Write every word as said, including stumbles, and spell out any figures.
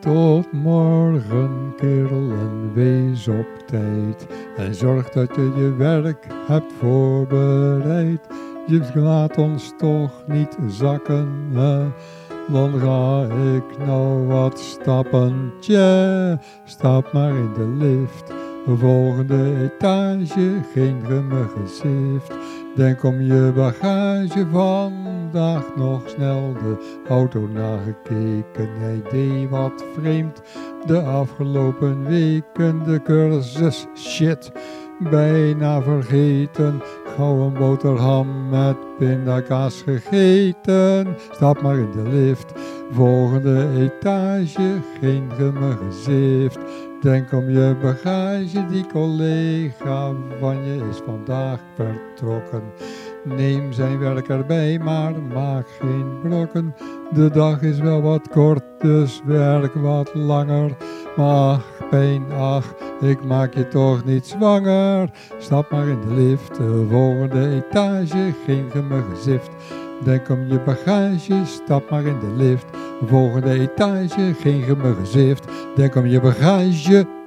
Tot morgen, kerel, en wees op tijd. En zorg dat je je werk hebt voorbereid. Je laat ons toch niet zakken, hè? Dan ga ik nou wat stappen. Tje, stap maar in de lift. Volgende etage, geen grimmige zift. Denk om je bagage, vandaag nog snel de auto nagekeken. Hij deed wat vreemd de afgelopen weken. De cursus shit, bijna vergeten. Gauw een boterham met pindakaas gegeten. Stap maar in de lift, volgende etage, geen grimmige zift. Denk om je bagage, die collega van je is vandaag vertrokken. Neem zijn werk erbij, maar maak geen brokken. De dag is wel wat kort, dus werk wat langer. Maar ach, pijn, ach, ik maak je toch niet zwanger. Stap maar in de lift, de volgende etage, geen grimmige zift. Denk om je bagage, stap maar in de lift. Volgende etage, geen grimmige zift. Denk om je bagage.